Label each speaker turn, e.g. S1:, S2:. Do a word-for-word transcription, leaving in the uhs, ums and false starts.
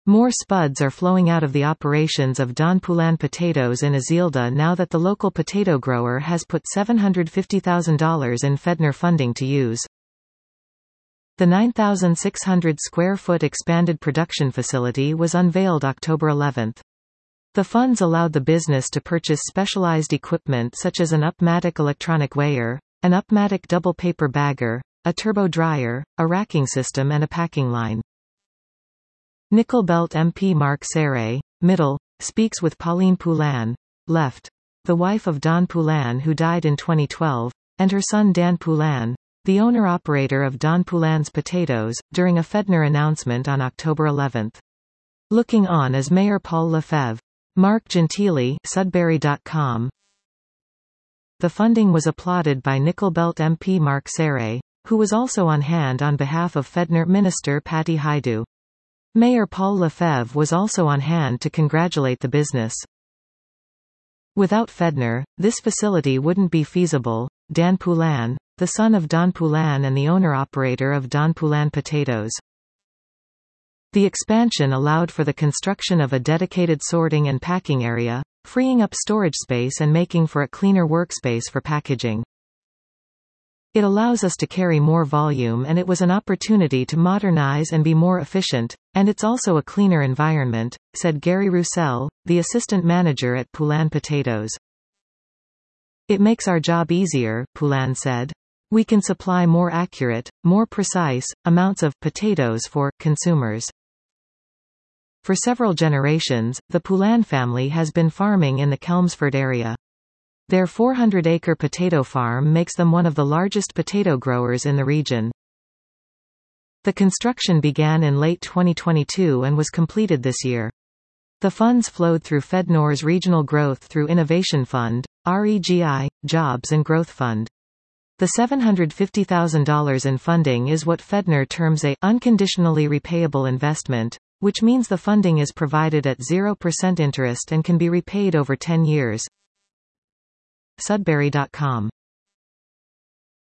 S1: More spuds are flowing out of the operations of Don Poulan Potatoes in Azilda now that the local potato grower has put seven hundred fifty thousand dollars in Fedner funding to use. The nine thousand six hundred square foot expanded production facility was unveiled October eleventh. The funds allowed the business to purchase specialized equipment such as an Upmatic electronic weigher, an Upmatic double paper bagger, a turbo dryer, a racking system and a packing line. Nickel Belt M P Marc Serre, middle, speaks with Pauline Poulan, left, the wife of Don Poulan who died in twenty twelve, and her son Dan Poulan, the owner-operator of Don Poulan's Potatoes, during a Fedner announcement on October eleventh. Looking on as Mayor Paul Lefebvre. Mark Gentili, Sudbury dot com. The funding was applauded by Nickel Belt M P Marc Serre, who was also on hand on behalf of Fedner Minister Patty Hajdu. Mayor Paul Lefebvre was also on hand to congratulate the business. Without Fedner, this facility wouldn't be feasible. Dan Poulan, the son of Don Poulan and the owner-operator of Don Poulan Potatoes. The expansion allowed for the construction of a dedicated sorting and packing area, freeing up storage space and making for a cleaner workspace for packaging. It allows us to carry more volume and it was an opportunity to modernize and be more efficient, and it's also a cleaner environment, said Gary Roussel, the assistant manager at Poulan Potatoes. It makes our job easier, Poulan said. We can supply more accurate, more precise, amounts of potatoes for consumers. For several generations, the Poulan family has been farming in the Chelmsford area. Their four hundred acre potato farm makes them one of the largest potato growers in the region. The construction began in late twenty twenty-two and was completed this year. The funds flowed through Fednor's Regional Growth through Innovation Fund, REGI, Jobs and Growth Fund. The seven hundred fifty thousand dollars in funding is what Fedner terms a unconditionally repayable investment, which means the funding is provided at zero percent interest and can be repaid over ten years. Sudbury dot com